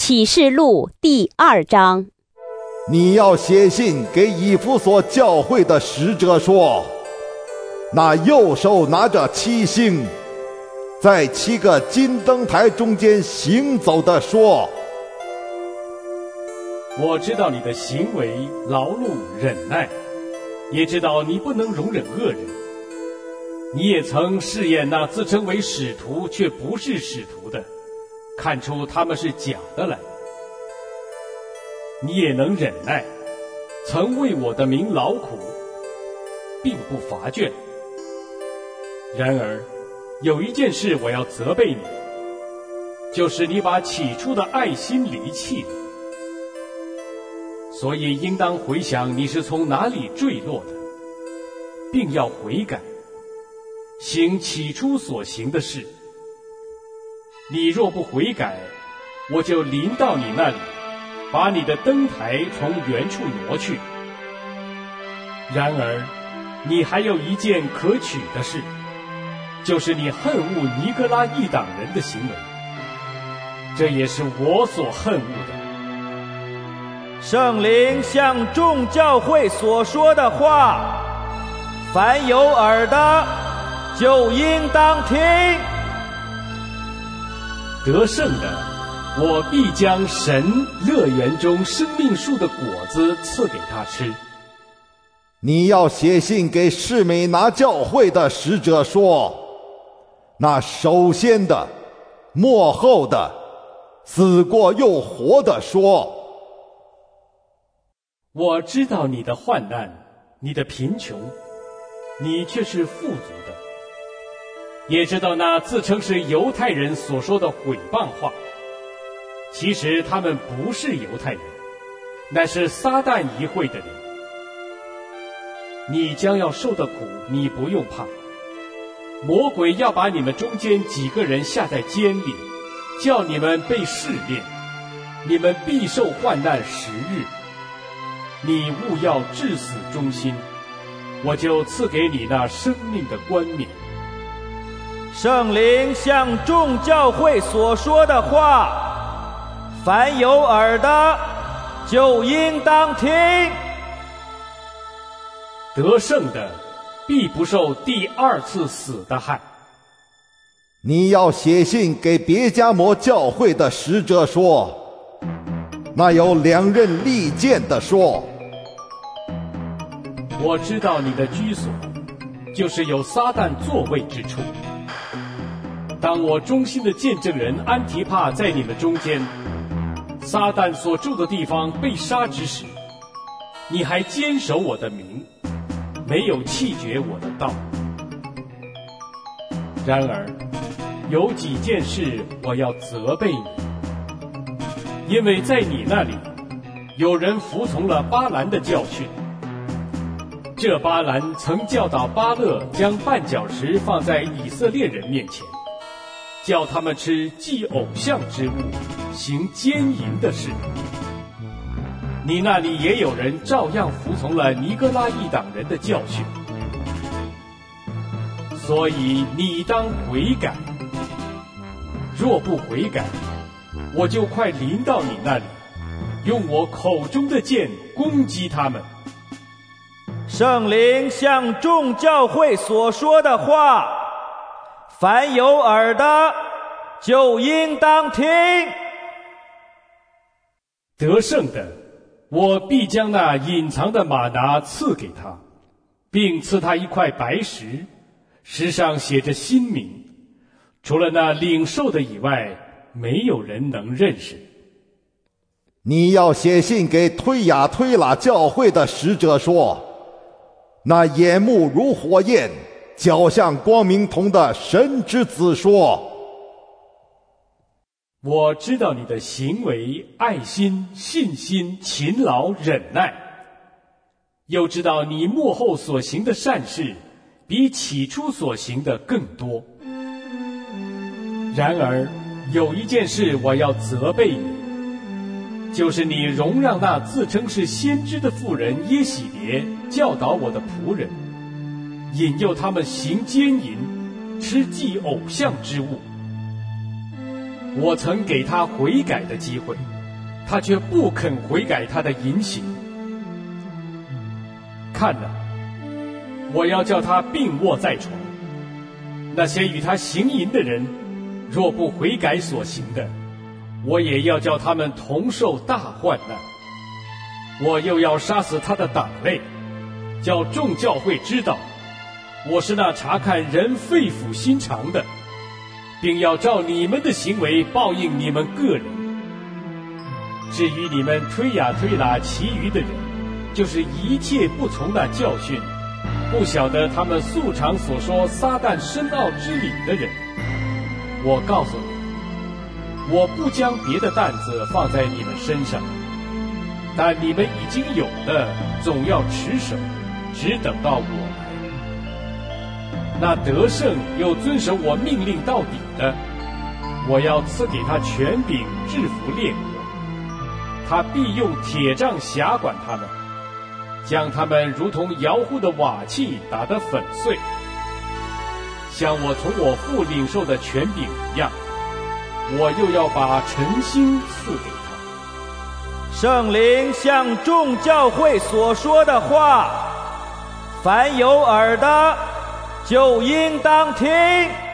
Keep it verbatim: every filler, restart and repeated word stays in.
启示录第二章。 你要写信给以弗所教会的使者说，那右手拿着七星，在七个金灯台中间行走的说， 我知道你的行为劳碌忍耐，也知道你不能容忍恶人。你也曾试验那自称为使徒却不是使徒的，看出他们是假的来。你也能忍耐，曾为我的名劳苦，并不乏倦。然而有一件事我要责备你，就是你把起初的爱心离弃了。所以应当回想你是从哪里坠落的，并要悔改，行起初所行的事。你若不悔改，我就临到你那里，把你的灯台从原处挪去。然而你还有一件可取的事，就是你恨恶尼哥拉一党人的行为，这也是我所恨恶的。 圣灵向众教会所说的话，凡有耳的就应当听。 得胜的，我必将神乐园中生命树的果子赐给他吃。 你要写信给士美拿教会的使者说，那首先的末后的死过又活的说， 我知道你的患难，你的贫穷，你却是富足的，也知道那自称是犹太人所说的毁谤话，其实他们不是犹太人，乃是撒旦一会的人。你将要受的苦，你不用怕。魔鬼要把你们中间几个人下在监里，叫你们被试炼，你们必受患难十日。你务要至死忠心，我就赐给你那生命的冠冕。 圣灵向众教会所说的话，凡有耳的就应当听。 得胜的必不受第二次死的害。 你要写信给别迦摩教会的使者说，那有两刃利剑的说， 我知道你的居所，就是有撒旦座位之处。当我忠心的见证人安提帕在你们中间，撒旦所住的地方被杀之时，你还坚守我的名，没有弃绝我的道。然而有几件事我要责备你，因为在你那里有人服从了巴兰的教训。这巴兰曾教导巴勒将绊脚石放在以色列人面前，叫他们吃祭偶像之物，行奸淫的事。你那里也有人照样服从了尼哥拉一党人的教训，所以你当悔改。若不悔改，我就快临到你那里，用我口中的剑攻击他们。 圣灵向众教会所说的话，凡有耳的就应当听。 得胜的，我必将那隐藏的玛拿赐给他，并赐他一块白石，石上写着新名，除了那领受的以外，没有人能认识。 你要写信给推雅推拉教会的使者说，那眼目如火焰，脚像光明铜的神之子说， 我知道你的行为、爱心、信心、勤劳、忍耐，又知道你幕后所行的善事比起初所行的更多。然而有一件事我要责备你，就是你容让那自称是先知的妇人耶洗别教导我的仆人，引诱他们行奸淫，吃祭偶像之物。 我曾给他悔改的机会，他却不肯悔改他的淫行。看哪，我要叫他病卧在床。那些与他行淫的人，若不悔改所行的，我也要叫他们同受大患难。我又要杀死他的党类，叫众教会知道，我是那查看人肺腑心肠的，并要照你们的行为报应你们个人。至于你们推呀推拉其余的人，就是一切不从那教训，不晓得他们素常所说撒旦深奥之理的人，我告诉你，我不将别的担子放在你们身上，但你们已经有的，总要持守，只等到我来。那得胜又遵守我命令到底的，我要赐给他权柄制服列国，他必用铁杖辖管他们，将他们如同窑户的瓦器打得粉碎，像我从我父领受的权柄一样。我又要把晨星赐给他。 圣灵向众教会所说的话，凡有耳的就应当听。